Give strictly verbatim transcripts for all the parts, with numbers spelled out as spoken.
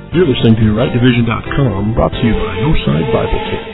You're listening to right division dot com, brought to you by No Side Bible Tape.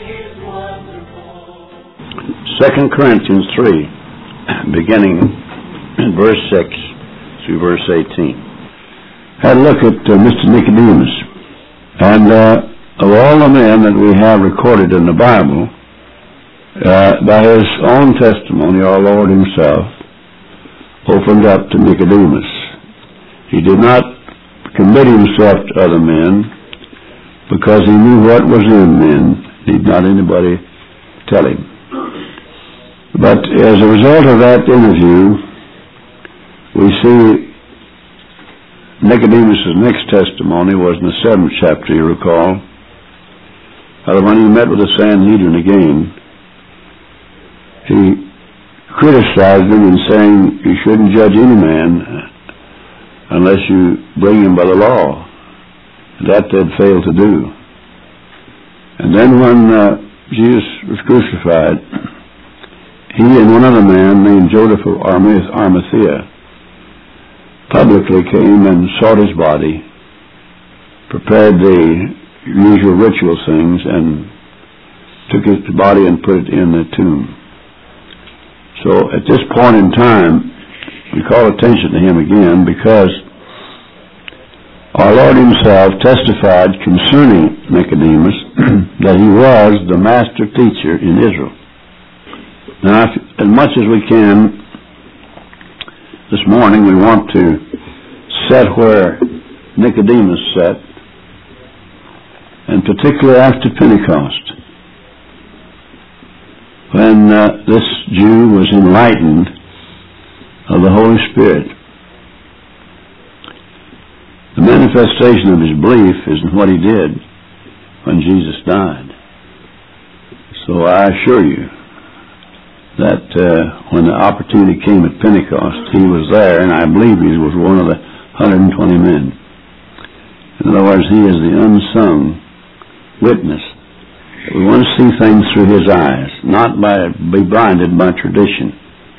Second Corinthians three, beginning in verse six through verse eighteen. Had a look at uh, Mister Nicodemus. And uh, of all the men that we have recorded in the Bible, uh, by his own testimony, our Lord himself opened up to Nicodemus. He did not commit himself to other men because he knew what was in men. Need not anybody tell him. But as a result of that interview, we see Nicodemus' next testimony was in the seventh chapter, you recall, how when he met with the Sanhedrin again, he criticized them in saying you shouldn't judge any man unless you bring him by the law. That they'd failed to do. And then when uh, Jesus was crucified, he and one other man named Joseph of Arimathea publicly came and sought his body, prepared the usual ritual things, and took his body and put it in the tomb. So at this point in time, we call attention to him again because our Lord himself testified concerning Nicodemus that he was the master teacher in Israel. Now, if, as much as we can, this morning we want to set where Nicodemus sat, and particularly after Pentecost, when uh, this Jew was enlightened of the Holy Spirit. The manifestation of his belief is in what he did when Jesus died. So I assure you that uh, when the opportunity came at Pentecost, he was there, and I believe he was one of the one hundred twenty men. In other words, he is the unsung witness. We want to see things through his eyes, not by be blinded by tradition.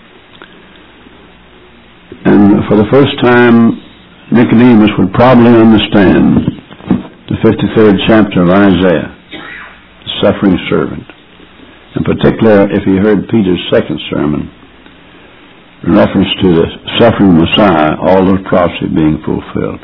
And for the first time, Nicodemus would probably understand the fifty-third chapter of Isaiah, the suffering servant. In particular, if he heard Peter's second sermon, in reference to the suffering Messiah, all those prophecies being fulfilled.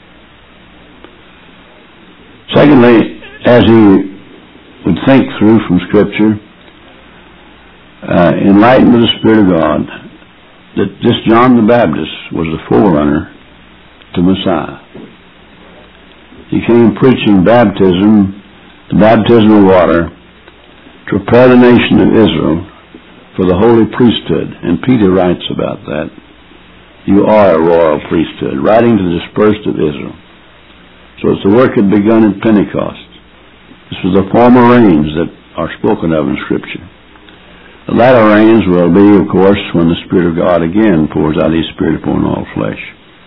Secondly, as he would think through from Scripture, uh, enlightened with the Spirit of God, that this John the Baptist was the forerunner to Messiah. He came preaching baptism, the baptism of water, to prepare the nation of Israel for the holy priesthood. And Peter writes about that. You are a royal priesthood, writing to the dispersed of Israel. So as the work had begun at Pentecost, this was the former rains that are spoken of in Scripture. The latter rains will be, of course, when the Spirit of God again pours out His Spirit upon all flesh.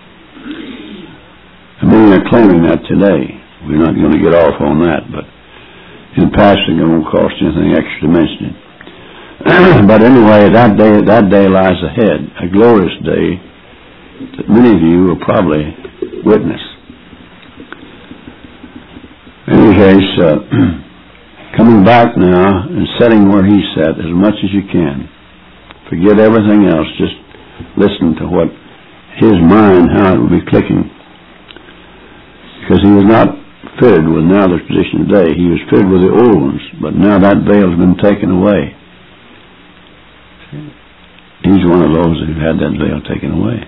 And many are claiming that today. We're not going to get off on that, but in passing, it won't cost anything extra to mention it. But anyway, that day, that day lies ahead, a glorious day that many of you will probably witness. In any case, uh, coming back now and sitting where he sat as much as you can. Forget everything else. Just listen to what his mind, how it will be clicking. Because he was not fitted with now the tradition today. He was fitted with the old ones, but now that veil has been taken away. He's one of those who had that veil taken away.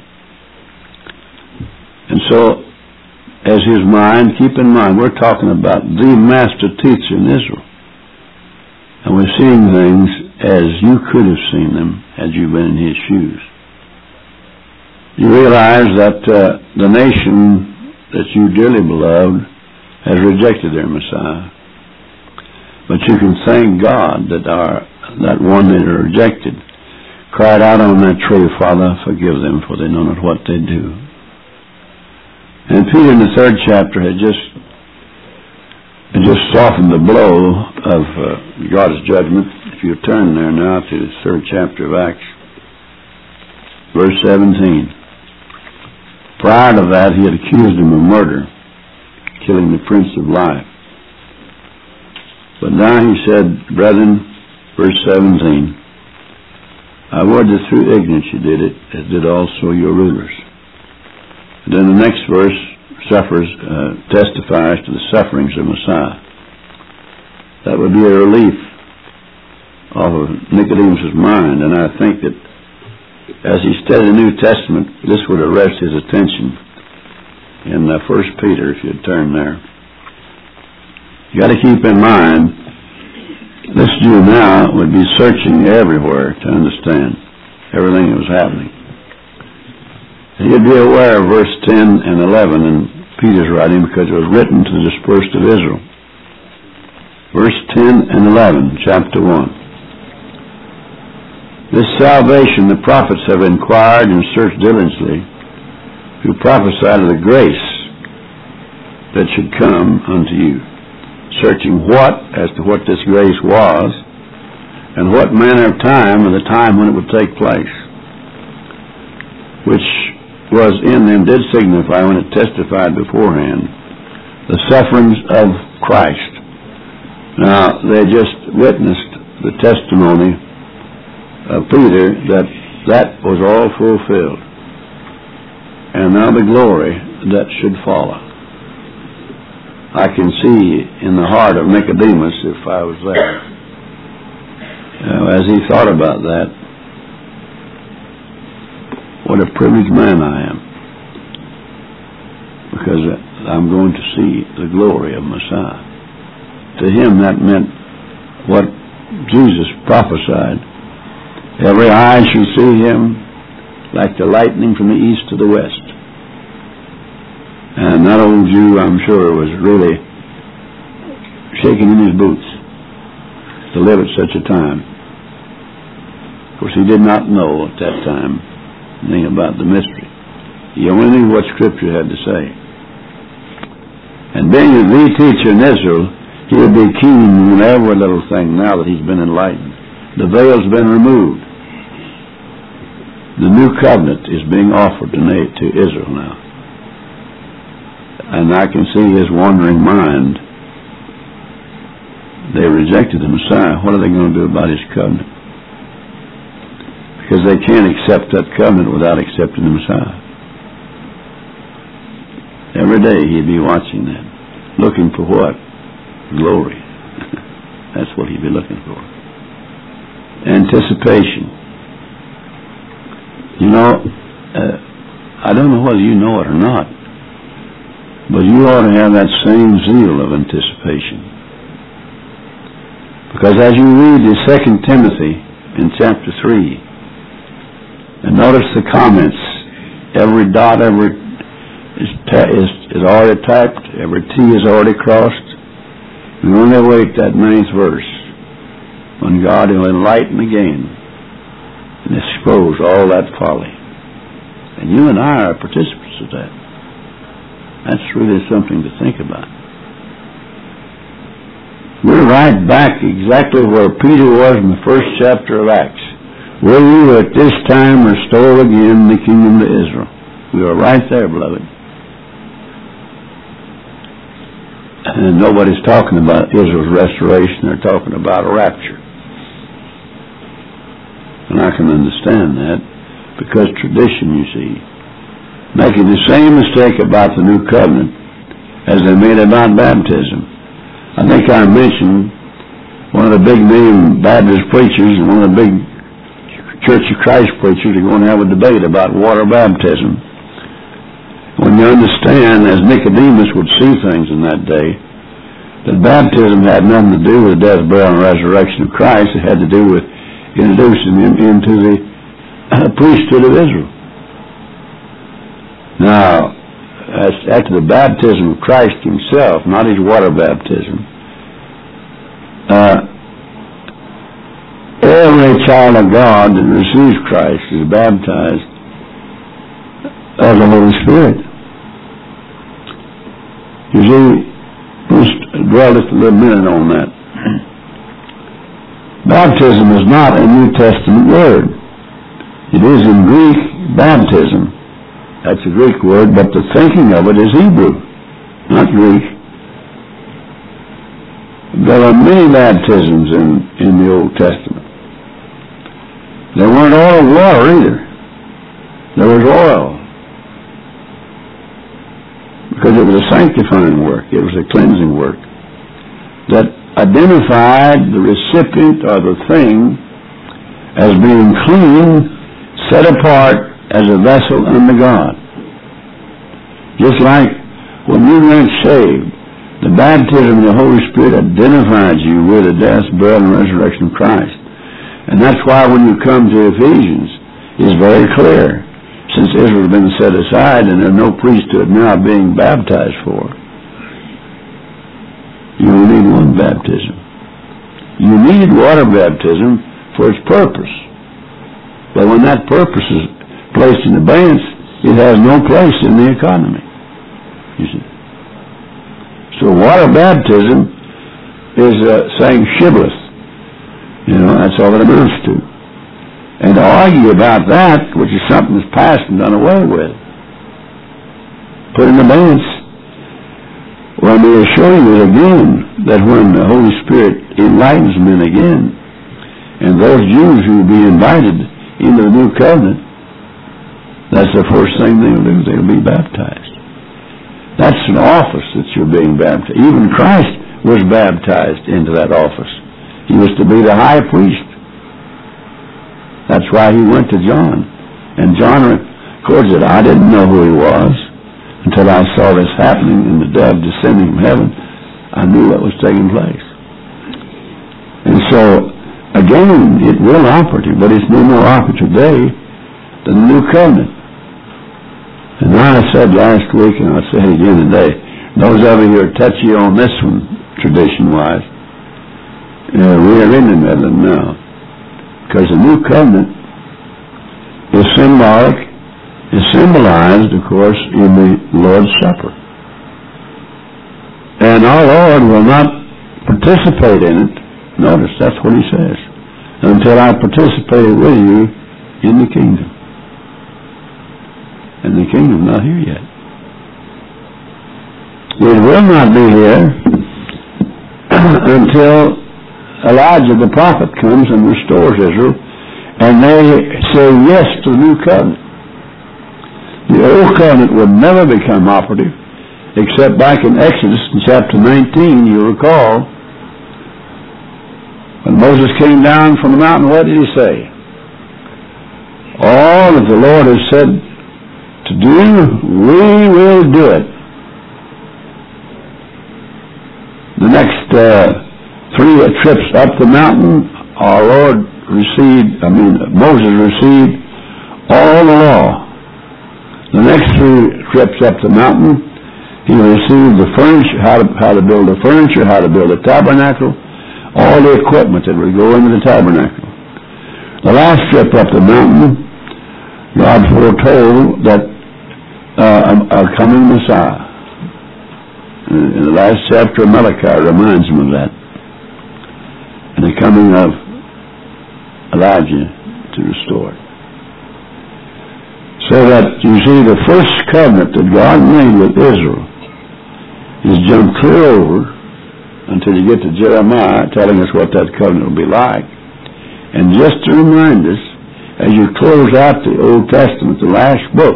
And so, as his mind, keep in mind, we're talking about the master teacher in Israel. And we're seeing things as you could have seen them had you been in his shoes. You realize that uh, the nation that you dearly beloved has rejected their Messiah. But you can thank God that our that one that are rejected cried out on that tree, Father, forgive them, for they know not what they do. And Peter in the third chapter had just had just softened the blow of uh, God's judgment. If you turn there now to the third chapter of Acts, verse seventeen. Prior to that, he had accused him of murder. killing the Prince of Life. But now he said, brethren, verse seventeen, I would that through ignorance you did it, as did also your rulers. And then the next verse suffers, uh, testifies to the sufferings of Messiah. That would be a relief off of Nicodemus' mind, and I think that as he studied the New Testament, this would arrest his attention. In uh, First Peter, if you'd turn there, you got to keep in mind, this Jew now would be searching everywhere to understand everything that was happening. And he'd be aware of verse ten and eleven in Peter's writing, because it was written to the dispersed of Israel. Verse ten and eleven, chapter one. This salvation the prophets have inquired and searched diligently, who prophesied of the grace that should come unto you, searching what as to what this grace was, and what manner of time, and the time when it would take place, which was in them did signify, when it testified beforehand, the sufferings of Christ. Now, they just witnessed the testimony of Peter that that was all fulfilled. And now the glory that should follow. I can see in the heart of Nicodemus, if I was there, uh, as he thought about that, what a privileged man I am, because I'm going to see the glory of Messiah. To him that meant what Jesus prophesied. Every eye shall see him like the lightning from the east to the west. And that old Jew, I'm sure, was really shaking in his boots to live at such a time. Of course, he did not know at that time anything about the mystery. He only knew what Scripture had to say. And being the teacher in Israel, he would be keen on every little thing now that he's been enlightened. The veil's been removed. The new covenant is being offered to Israel now. And I can see his wandering mind. They rejected the Messiah. What are they going to do about his covenant? Because they can't accept that covenant without accepting the Messiah. Every day he'd be watching that. Looking for what? Glory. That's what he'd be looking for. Anticipation. You know, uh, I don't know whether you know it or not, but you ought to have that same zeal of anticipation. Because as you read in Second Timothy in chapter three, and notice the comments, every dot every is, ta- is, is already typed, every T is already crossed. We only wait that ninth verse, when God will enlighten again and expose all that folly. And you and I are participants of that. That's really something to think about. We're right back exactly where Peter was in the first chapter of Acts. Will you at this time restore again the kingdom to Israel? We are right there, beloved. And nobody's talking about Israel's restoration. They're talking about a rapture. And I can understand that, because tradition, you see, making the same mistake about the new covenant as they made about baptism. I think I mentioned one of the big name Baptist preachers and one of the big Church of Christ preachers are going to have a debate about water baptism. When you understand, as Nicodemus would see things in that day, that baptism had nothing to do with the death, burial, and resurrection of Christ. It had to do with introducing him into the priesthood of Israel. Now, as after the baptism of Christ himself, not his water baptism, uh, every child of God that receives Christ is baptized of the Holy Spirit. You see, let's dwell just a little minute on that. Baptism is not a New Testament word. It is in Greek, baptism. That's a Greek word, but the thinking of it is Hebrew. not Greek. There are many baptisms in, in the Old Testament. They weren't all water either. There was oil. Because it was a sanctifying work. It was a cleansing work that identified the recipient or the thing as being clean, set apart as a vessel unto God. Just like when you weren't saved, the baptism of the Holy Spirit identifies you with the death, burial, and resurrection of Christ. And that's why when you come to Ephesians, it's very clear. Since Israel has been set aside and there's no priesthood now being baptized for, you only need one baptism. You need water baptism for its purpose. But when that purpose is placed in abeyance, it has no place in the economy. You see. So water baptism is uh, saying shibboleth. You know, that's all it amounts to. And to argue about that, which is something that's past and done away with, put in abeyance, well, let me assure you again that when the Holy Spirit enlightens men again, and those Jews who will be invited into the new covenant, that's the first thing they'll do. They'll be baptized. That's an office that you're being baptized. Even Christ was baptized into that office. He was to be the high priest. That's why he went to John. And John records it. I didn't know who he was until I saw this happening and the dove descending from heaven. I knew what was taking place. And so, again, it will operate, but it's no more operative today than the new covenant. And I said last week, and I'll say it again today, those of you who are touchy on this one, tradition-wise, uh, we are in the middle now. Because the new covenant is symbolic, is symbolized, of course, in the Lord's Supper. And our Lord will not participate in it. Notice, that's what he says. Until I participate with you in the kingdom. And the kingdom's not here yet. It will not be here until Elijah the prophet comes and restores Israel, and they say yes to the new covenant. The old covenant would never become operative, except back in Exodus in chapter nineteen, you recall, when Moses came down from the mountain, what did he say? All that the Lord has said to do, we will do it. The next uh, three trips up the mountain, our Lord received, I mean, Moses received all the law. The next three trips up the mountain, he received the furniture, how to, how to build the furniture, how to build a tabernacle, all the equipment that would go into the tabernacle. The last trip up the mountain, God foretold that uh, a, a coming Messiah. In the last chapter of Malachi reminds him of that. And the coming of Elijah to restore it. So that, you see, the first covenant that God made with Israel is jumped clear over until you get to Jeremiah telling us what that covenant will be like. And just to remind us, as you close out the Old Testament, the last book,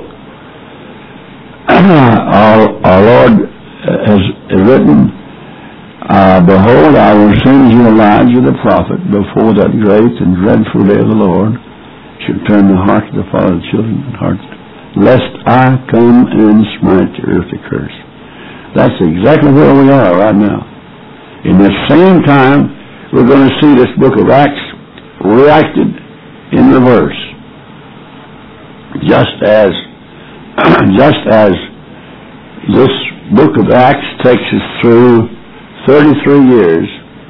our, our Lord has written, Uh, behold, I will send you Elijah the prophet before that great and dreadful day of the Lord should turn the hearts of the fathers to children and hearts, lest I come and smite the earth with curse. That's exactly where we are right now. In the same time, we're going to see this book of Acts reacted in reverse. Just as, just as this book of Acts takes us through thirty-three years,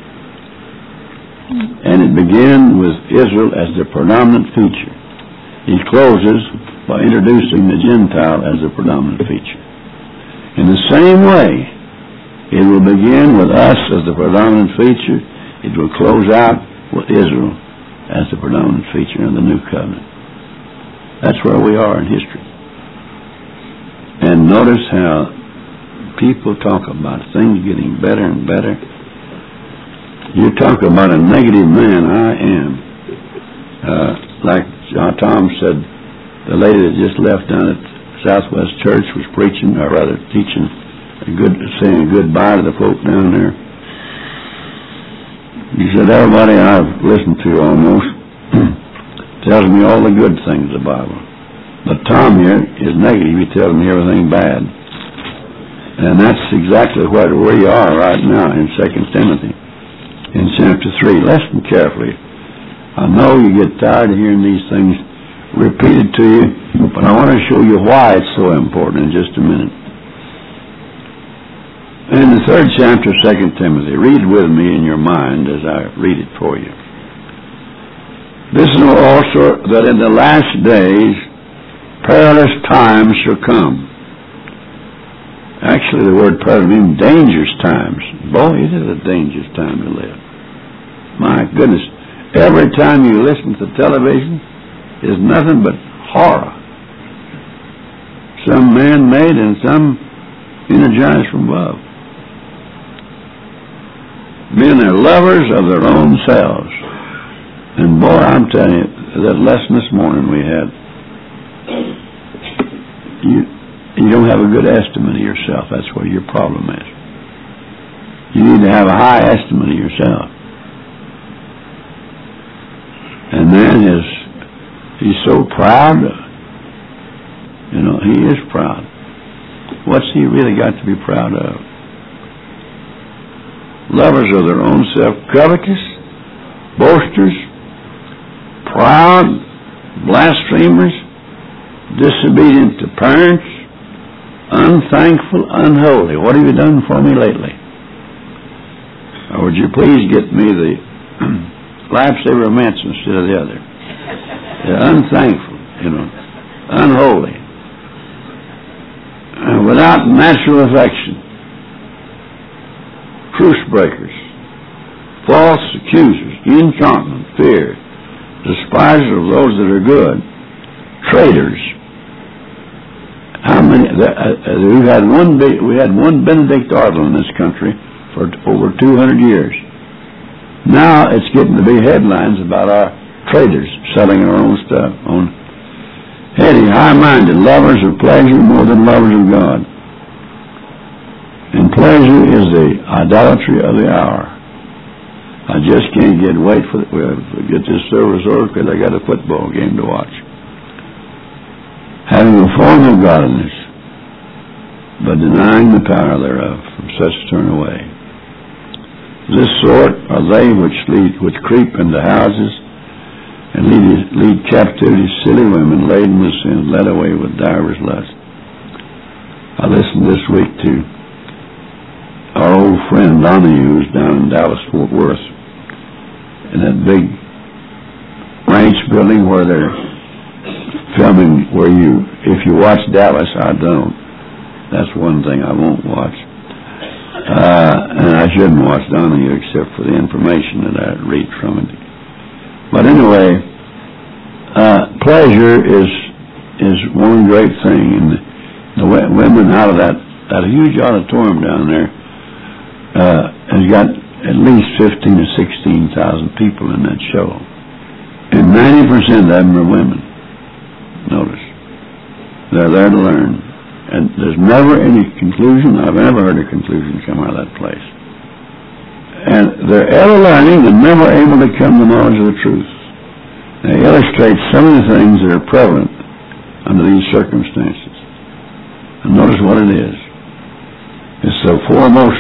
and it began with Israel as the predominant feature. He closes by introducing the Gentile as the predominant feature. In the same way, it will begin with us as the predominant feature. It will close out with Israel as the predominant feature in the new covenant. That's where we are in history. And notice how people talk about things getting better and better. You talk about a negative man, I am. Uh, like John Tom said, the lady that just left down at Southwest Church was preaching, or rather teaching, a good, saying goodbye to the folk down there. He said, everybody I've listened to almost tells me all the good things of the Bible. But Tom here is negative. He tells me everything bad. And that's exactly what we are right now in Second Timothy, in chapter three. Listen carefully. I know you get tired of hearing these things repeated to you, but I want to show you why it's so important in just a minute. In the third chapter of Second Timothy, read with me in your mind as I read it for you. This know also that in the last days perilous times shall come. Actually, the word perilous means dangerous times. Boy, it is a dangerous time to live. My goodness. Every time you listen to television is nothing but horror. Some man-made and some energized from above. Men are lovers of their own selves. And boy, I'm telling you, that lesson this morning we had, you, you don't have a good estimate of yourself. That's what your problem is. You need to have a high estimate of yourself. And man is, he's so proud. You know, he is proud. What's he really got to be proud of? Lovers of their own self, covetous, boasters, proud, blasphemers, disobedient to parents, unthankful, unholy. What have you done for me lately? Or would you please get me the lifesaver mints instead of the other? They're unthankful, you know, unholy, uh, without natural affection, truce breakers, false accusers, incontinent, fear, despisers of those that are good, traitors. How many? Uh, uh, we had one. We had one Benedict Arnold in this country for over two hundred years. Now it's getting to be headlines about our traders selling our own stuff, on heady, high-minded, lovers of pleasure more than lovers of God. And pleasure is the idolatry of the hour. I just can't get wait for well, get this service over because I got a football game to watch. Having a form of godliness, but denying the power thereof, from such turn away. This sort are they which lead, which creep into houses and lead, lead captivity silly women laden with sins, led away with divers lusts. I listened this week to our old friend Donahue, who's down in Dallas, Fort Worth, in that big ranch building where they're filming, where you, if you watch Dallas, I don't. That's one thing I won't watch. Uh, and I shouldn't watch Donahue except for the information that I read from it. But anyway, uh, pleasure is is one great thing, and the, the women out of that that huge auditorium down there uh, has got at least fifteen or sixteen thousand people in that show, and ninety percent of them are women. Notice, they're there to learn. And there's never any conclusion. I've never heard a conclusion come out of that place. And they're ever learning and never able to come to knowledge of the truth. They illustrate some of the things that are prevalent under these circumstances. And notice what it is. It's the foremost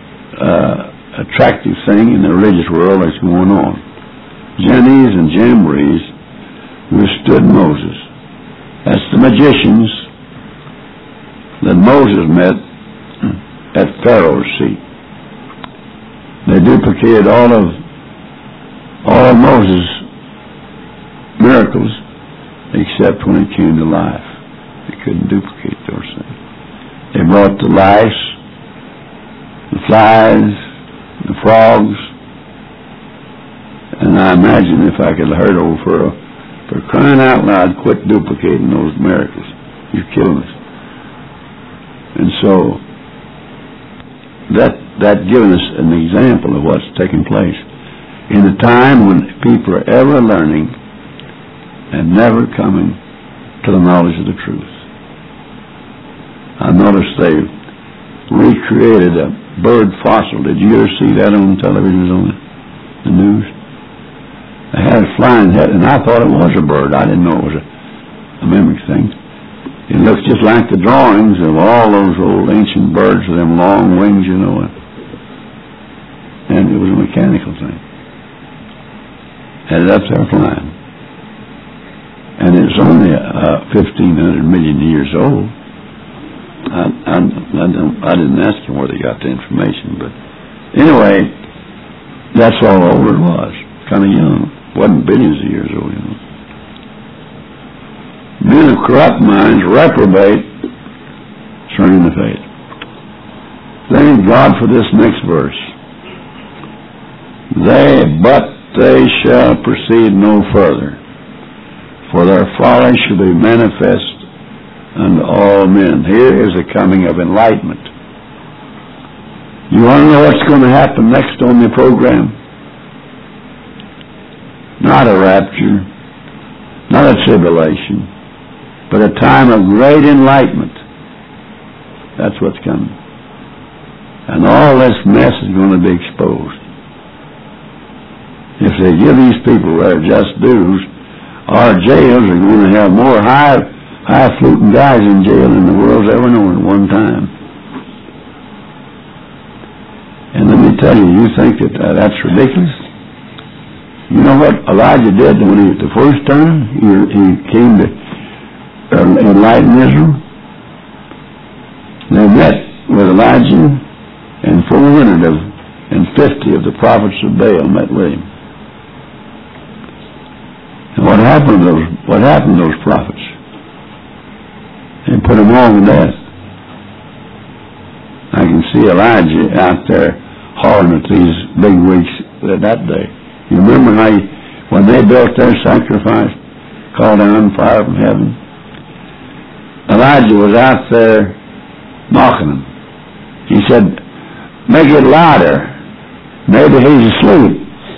uh, attractive thing in the religious world that's going on. Jennies and jamborees withstood Moses. That's the magicians that Moses met at Pharaoh's seat. They duplicated all of all of Moses' miracles except when it came to life. They couldn't duplicate those things. They brought the lice, the flies, the frogs, and I imagine if I could have heard old Pharaoh, for crying out loud, quit duplicating those miracles. You're killing us. And so, that that given us an example of what's taking place in a time when people are ever learning and never coming to the knowledge of the truth. I noticed they recreated a bird fossil. Did you ever see that on television, on the news? They had a flying head, and I thought it was a bird. I didn't know it was a, a mimic thing. It looks just like the drawings of all those old ancient birds with them long wings, you know. And it was a mechanical thing. Had it up there flying. And it's only uh, fifteen hundred million years old. I, I, I, don't, I didn't ask him where they got the information, but anyway, that's all old it was. Kind of young. Wasn't billions of years old, you know. Men of corrupt minds reprobate concerning the faith. Thank God for this next verse. They, but they shall proceed no further, for their folly shall be manifest unto all men. Here is the coming of enlightenment. You want to know what's going to happen next on the program? Not a rapture, not a tribulation, but a time of great enlightenment. That's what's coming. And all this mess is going to be exposed. If they give these people their just dues, our jails are going to have more high, high-fluting guys in jail than the world's ever known at one time. And let me tell you, you think that uh, that's ridiculous? You know what Elijah did when he, the first time he, he came to uh, enlighten Israel? They met with Elijah, and four hundred fifty of the prophets of Baal met with him. And what happened to those, what happened to those prophets? They put them all to death. I can see Elijah out there hollering at these big wigs that day. You remember how he, when they built their sacrifice, called down fire from heaven? Elijah was out there mocking them. He said, make it louder. Maybe he's asleep.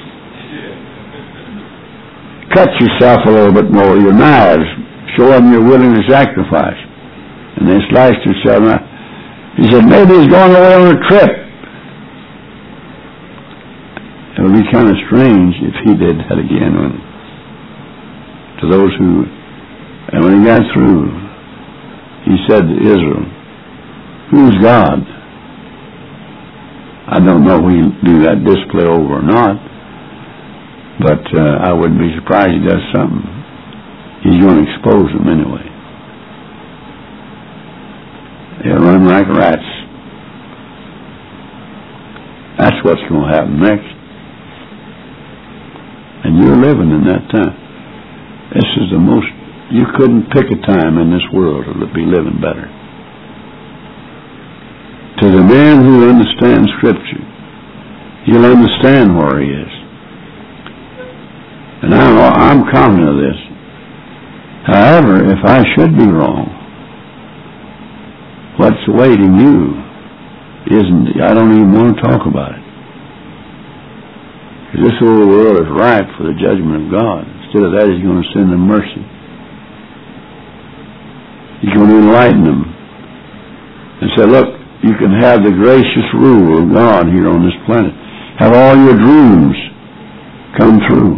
Cut yourself a little bit more, your knives. Show him you're willing to sacrifice. And they sliced themselves out. He said, maybe he's going away on a trip. It would be kind of strange if he did that again when, to those who, and when he got through, he said to Israel, who's God? I don't know if we do that display over or not, but uh, I wouldn't be surprised he does something. He's going to expose them anyway. They'll run like rats. That's what's going to happen next. And you're living in that time. This is the most, you couldn't pick a time in this world to be living better. To the man who understands Scripture, he'll understand where he is. And I'm, I'm confident of this. However, if I should be wrong, what's awaiting you isn't, I don't even want to talk about it. Because this whole world is ripe for the judgment of God. Instead of that, he's going to send them mercy. He's going to enlighten them and say, look, you can have the gracious rule of God here on this planet. Have all your dreams come true.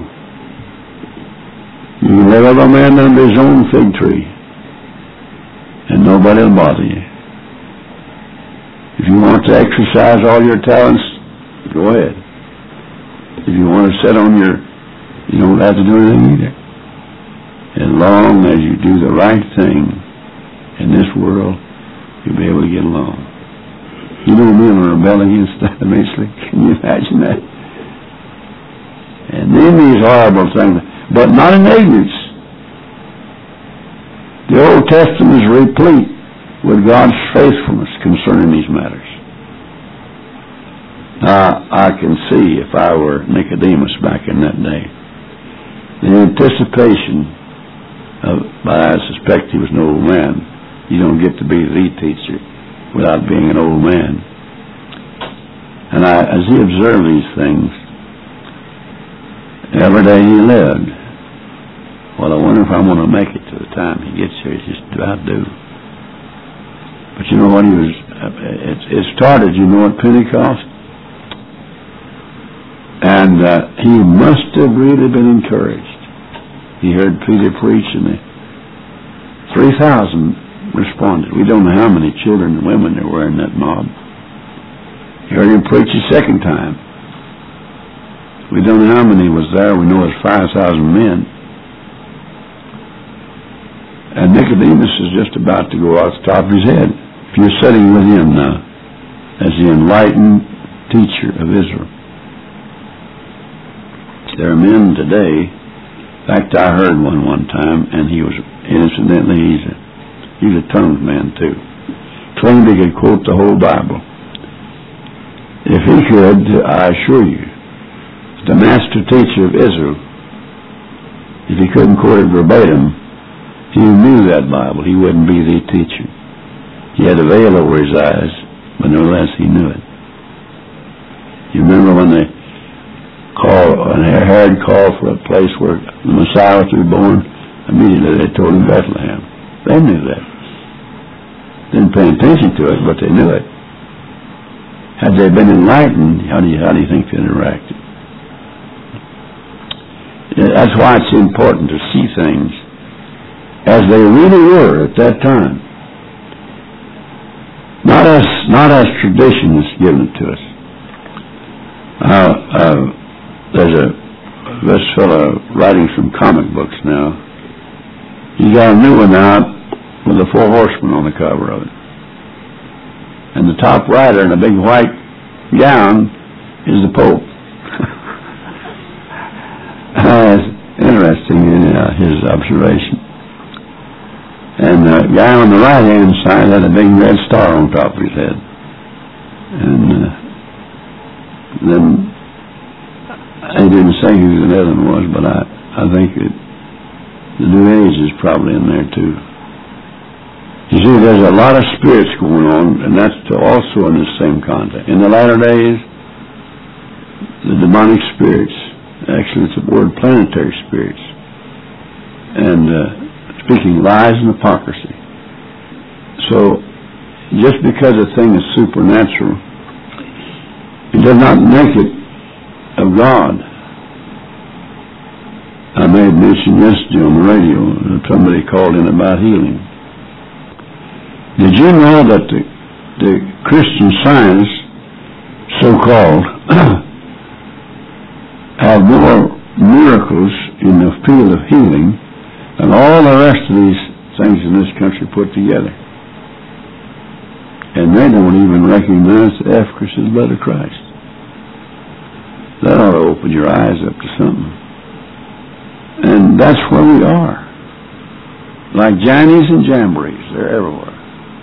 You can let every man under his own fig tree, and nobody will bother you. If you want to exercise all your talents, go ahead. If you want to sit on your, you don't have to do anything either. As long as you do the right thing in this world, you'll be able to get along. You know men will rebel against that immensely. Can you imagine that? And then these horrible things, but not in ignorance. The Old Testament is replete with God's faithfulness concerning these matters. Now, I can see, if I were Nicodemus back in that day, the anticipation of, but I suspect he was an old man. You don't get to be the teacher without being an old man. as he observed these things, every day he lived, well, I wonder if I'm going to make it to the time he gets here. He just about do. But you know what he was, it, it started, you know, at Pentecost. And uh, he must have really been encouraged. He heard Peter preach, and the three thousand responded. We don't know how many children and women there were in that mob. He heard him preach a second time. We don't know how many was there. We know it's five thousand men. And Nicodemus is just about to go off the top of his head. If you're sitting with him now, as the enlightened teacher of Israel. There are men today, in fact, I heard one one time, and he was, incidentally, he's a, he's a tongues man too. Claimed he could quote the whole Bible. If he could, I assure you, the master teacher of Israel, if he couldn't quote it verbatim, he knew that Bible. He wouldn't be the teacher. He had a veil over his eyes, but nevertheless he knew it. You remember when they called, when Herod called for a place where the Messiah was to be born? Immediately they told him Bethlehem. They knew that. Didn't pay attention to it, but they knew it. Had they been enlightened, how do you, how do you think they interacted? That's why it's important to see things as they really were at that time. Not as, not as tradition is given to us. Uh, uh, there's a, this fellow writing some comic books now. He got a new one out with the Four Horsemen on the cover of it. And the top rider in a big white gown is the Pope. uh, it's interesting in uh, his observation. And the guy on the right-hand side had a big red star on top of his head. And uh, then, he didn't say who the other one was, but I, I think it, the New Age is probably in there too. You see, there's a lot of spirits going on, and that's also in the same context. In the latter days, the demonic spirits, actually it's the word planetary spirits, and uh, speaking lies and hypocrisy. So, just because a thing is supernatural, it does not make it of God. I made mention yesterday on the radio, somebody called in about healing. Did you know that the, the Christian Science, so-called, have more miracles in the field of healing and all the rest of these things in this country put together? And they don't even recognize the efficacy of the blood of Christ. That ought to open your eyes up to something. And that's where we are. Like Jannies and jamborees, they're everywhere.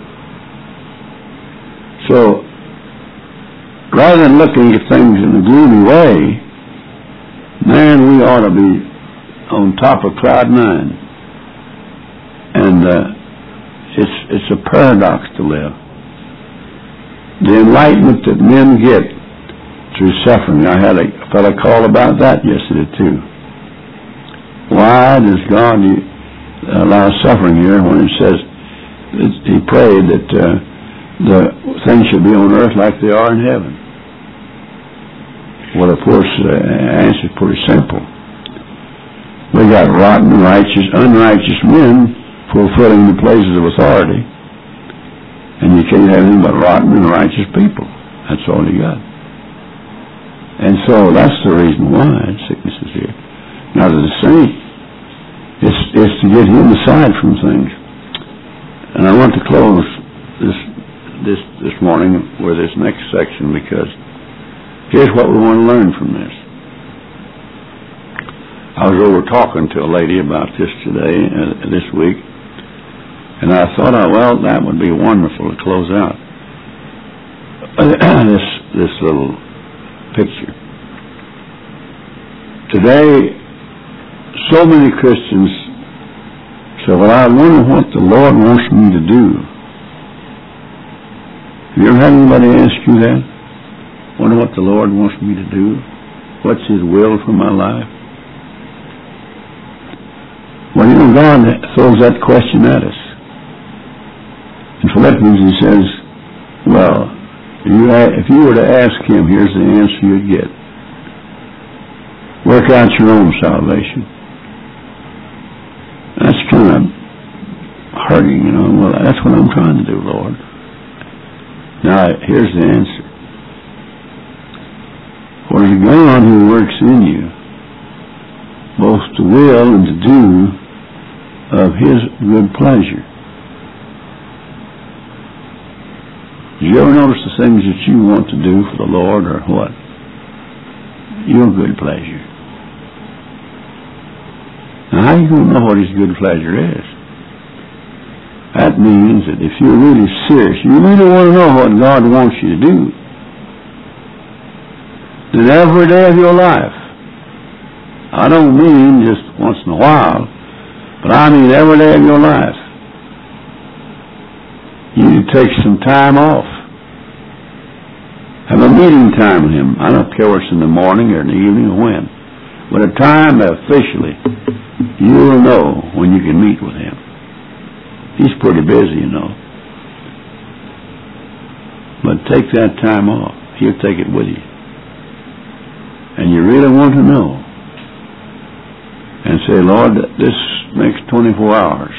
So, rather than looking at things in a gloomy way, man, we ought to be on top of cloud nine. And uh, it's it's a paradox to live. The enlightenment that men get through suffering. I had a fellow call about that yesterday too. Why does God allow suffering here when it says he prayed that uh, the things should be on earth like they are in heaven? Well, of course, the answer is pretty simple. We got rotten, righteous, unrighteous men fulfilling the places of authority, and you can't have anything but rotten and righteous people. That's all you got. And so that's the reason why sickness is here. Now, to the saint, it's, it's to get him aside from things. And I want to close this this this morning with this next section, because here's what we want to learn from this. I was over talking to a lady about this today, uh, this week, and I thought, oh, well, that would be wonderful to close out this this little picture. Today, so many Christians say, well, I wonder what the Lord wants me to do. Have you ever had anybody ask you that? Wonder what the Lord wants me to do? What's His will for my life? Well, you know, God throws that question at us. In Philippians, He says, well, if you, if you were to ask Him, here's the answer you'd get. Work out your own salvation. That's kind of hurting, you know. Well, that's what I'm trying to do, Lord. Now, here's the answer. For it's God who works in you, both to will and to do of His good pleasure. Do you ever notice the things that you want to do for the Lord are what? Your good pleasure. Now, how are you going to know what His good pleasure is? That means that if you're really serious, you really want to know what God wants you to do, then every day of your life, I don't mean just once in a while, but I mean every day of your life, you need to take some time off. Have a meeting time with Him. I don't care if it's in the morning or in the evening or when, but a time that officially you'll know when you can meet with Him. He's pretty busy, you know. But take that time off. He'll take it with you. And you really want to know. And say, Lord, this next twenty-four hours,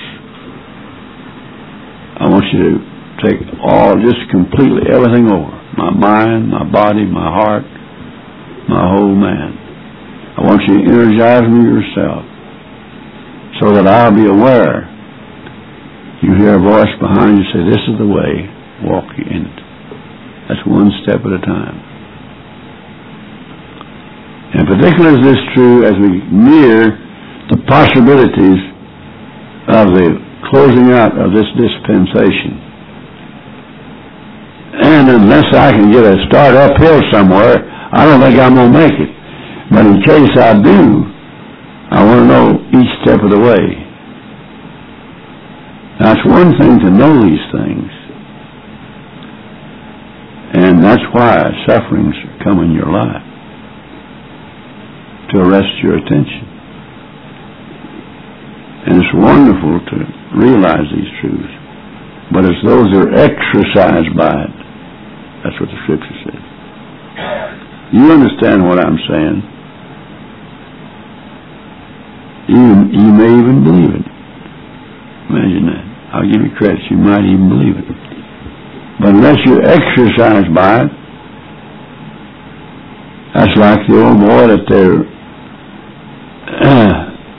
I want you to take all, just completely everything over. My mind, my body, my heart, my whole man. I want you to energize me yourself so that I'll be aware. You hear a voice behind you say, this is the way, walk in it. That's one step at a time. In particular is this true as we near the possibilities of the closing out of this dispensation. And unless I can get a start uphill somewhere, I don't think I'm going to make it. But in case I do, I want to know each step of the way. Now, it's one thing to know these things, and that's why sufferings come in your life, to arrest your attention. And it's wonderful to realize these truths, but it's those that are exercised by it. That's what the Scripture says. You understand what I'm saying? You, you may even believe it. Imagine that. I'll give you credit. You might even believe it. But unless you're exercised by it, that's like the old boy that they're, uh,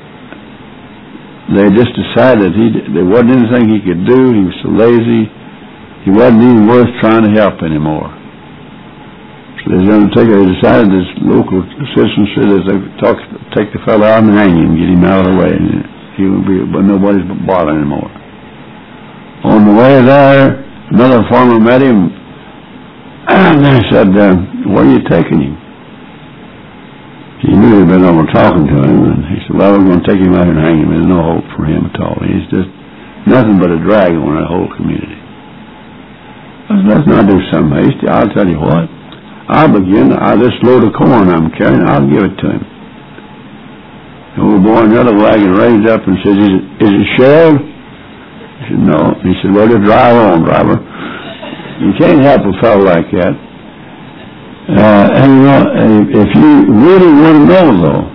they just decided he there wasn't anything he could do. He was so lazy. He wasn't even worth trying to help anymore. So they undertaker, they decided, this local citizen said, as they talk, take the fellow out and hang him, get him out of the way, and he would be, but nobody's bothering anymore. On the way there, another farmer met him, and they said, uh, where are you taking him? He knew he'd been over talking to him, and he said, well, we're going to take him out and hang him. There's no hope for him at all. He's just nothing but a drag on that whole community. I said, let's not do something hasty. I'll tell you what. I'll begin. I, this load of corn I'm carrying, I'll give it to him. The old boy in the other wagon raised up and said, is it, is it shelled? He said, no. He said, well, just drive on, driver. You can't help a fellow like that. Uh, and you know, if you really want to know, though,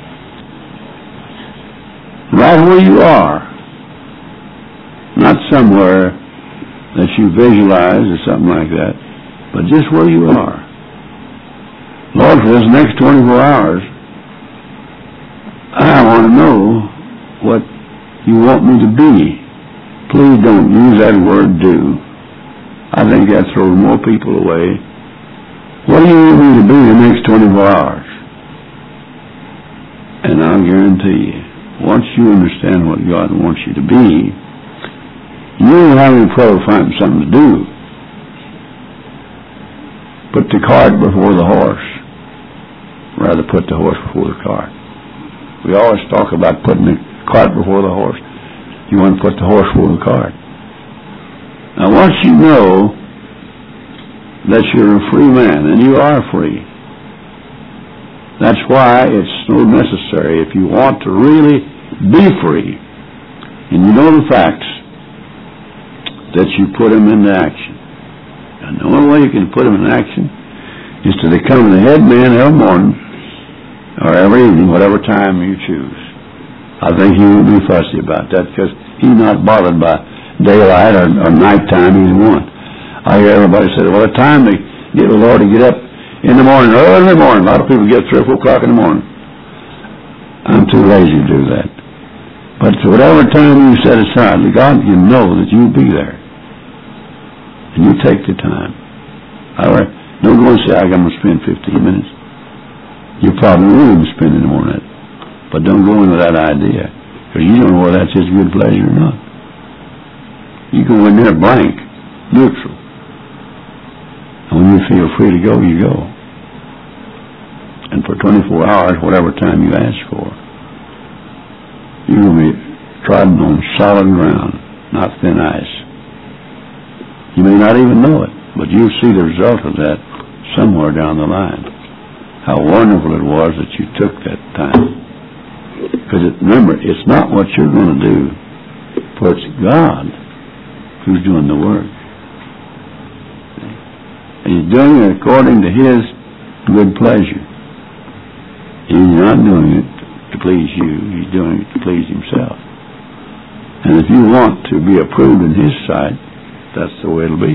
right where you are, not somewhere that you visualize or something like that, but just where you are. Lord, for this next twenty-four hours, I want to know what you want me to be. Please don't use that word do. I think that throws more people away. What do you want me to be the next twenty-four hours? And I'll guarantee you, once you understand what God wants you to be, you won't have any trouble finding something to do. Put the cart before the horse. Rather put the horse before the cart. We always talk about putting the cart before the horse. You want to put the horse before the cart. Now once you know that you're a free man, and you are free. That's why it's so necessary, if you want to really be free, and you know the facts, that you put them into action. And the only way you can put them in action is to become the head man every morning, or every evening, whatever time you choose. I think he won't be fussy about that, because he's not bothered by daylight or, or nighttime, either one. I hear everybody say, well, the time to get the Lord to get up in the morning, early in the morning. A lot of people get three or four o'clock in the morning. I'm too lazy to do that. But to whatever time you set aside, God can know that you'll be there. And you take the time. All right. Don't go and say, I'm going to spend fifteen minutes. You probably will even spend in the morning. But don't go in with that idea, because you don't know whether that's his good pleasure or not. You go in there blank, neutral. And when you feel free to go, you go. And for twenty-four hours, whatever time you ask for, you will be trodden on solid ground, not thin ice. You may not even know it, but you'll see the result of that somewhere down the line. How wonderful it was that you took that time. Because it, remember, it's not what you're going to do, for it's God who's doing the work. And he's doing it according to his good pleasure. He's not doing it to please you. He's doing it to please himself. And if you want to be approved in his sight, that's the way it'll be.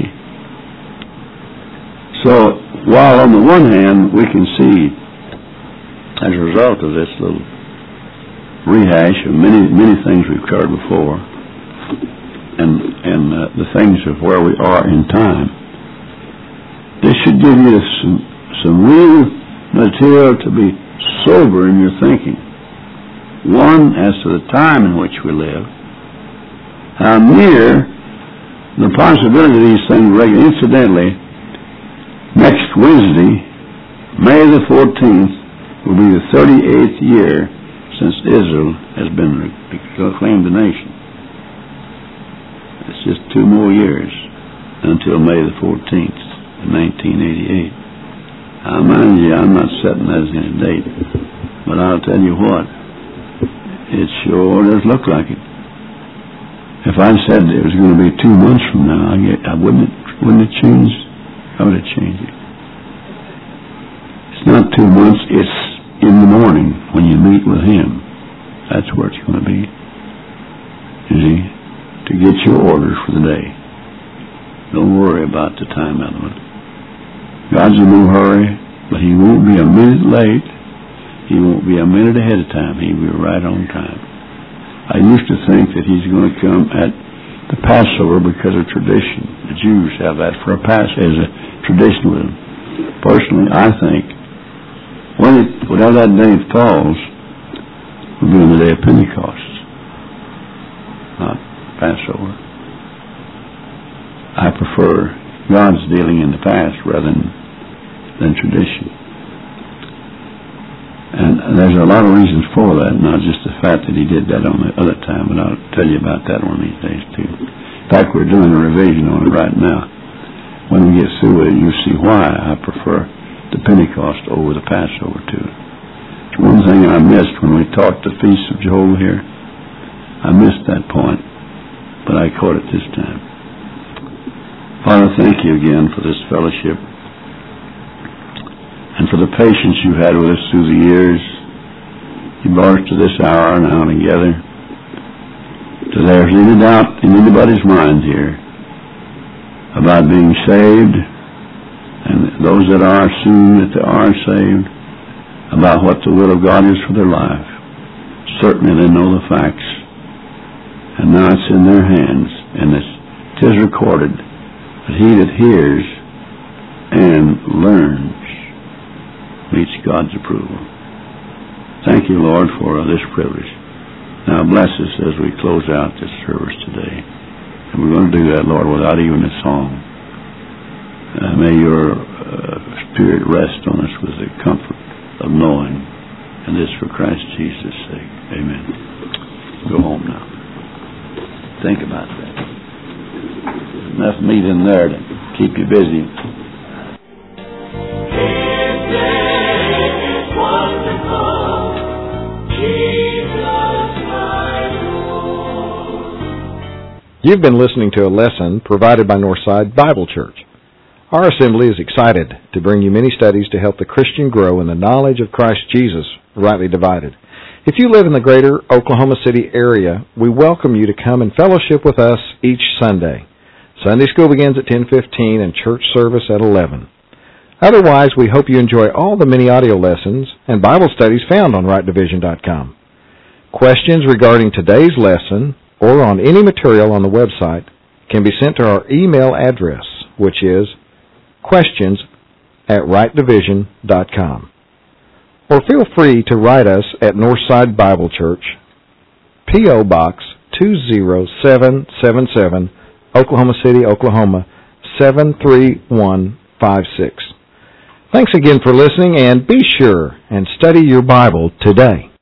So, while on the one hand, we can see, as a result of this little rehash of many, many things we've covered before, and, and uh, the things of where we are in time, this should give you some, some real material to be sober in your thinking. One, as to the time in which we live, how near the possibility of these things regularly. Incidentally, next Wednesday, May the fourteenth, will be the thirty-eighth year since Israel has been proclaimed a nation. It's just two more years until May the fourteenth, nineteen eighty-eight. Now, mind you, I'm not setting that as any date, but I'll tell you what, it sure does look like it. If I said it was going to be two months from now, I, get, I wouldn't, wouldn't it change? How would it change it? It's not two months, it's in the morning when you meet with him. That's where it's going to be. You see? To get your orders for the day. Don't worry about the time element. God's in no hurry, but he won't be a minute late. He won't be a minute ahead of time. He'll be right on time. I used to think that he's going to come at the Passover because of tradition. The Jews have that for a pass as a tradition with them. Personally, I think when it, whatever that day falls, will be on the day of Pentecost, not Passover. I prefer God's dealing in the past rather than, than tradition. And there's a lot of reasons for that, not just the fact that he did that on the other time, but I'll tell you about that one of these days too. In fact, we're doing a revision on it right now. When we get through it, you'll see why I prefer the Pentecost over the Passover too. It's one thing I missed when we taught the Feast of Jehovah here. I missed that point, but I caught it this time. Father, thank you again for this fellowship and for the patience you had with us through the years. You brought us to this hour now together. So there's any doubt in anybody's mind here about being saved, and those that are, assuming that they are saved, about what the will of God is for their life. Certainly they know the facts, and now it's in their hands, and it's, it is recorded that he that hears and learns meets God's approval. Thank you, Lord, for this privilege. Now bless us as we close out this service today. And we're going to do that, Lord, without even a song. Uh, may your uh, Spirit rest on us with the comfort of knowing, and this for Christ Jesus' sake. Amen. Go home now. Think about that. There's enough meat in there to keep you busy. You've been listening to a lesson provided by Northside Bible Church. Our assembly is excited to bring you many studies to help the Christian grow in the knowledge of Christ Jesus, rightly divided. If you live in the greater Oklahoma City area, we welcome you to come and fellowship with us each Sunday. Sunday school begins at ten fifteen and church service at eleven. Otherwise, we hope you enjoy all the many audio lessons and Bible studies found on right division dot com. Questions regarding today's lesson or on any material on the website can be sent to our email address, which is questions at right division dot com. Or feel free to write us at Northside Bible Church, P O. Box two zero seven seven seven, Oklahoma City, Oklahoma seven three one five six. Thanks again for listening, and be sure and study your Bible today.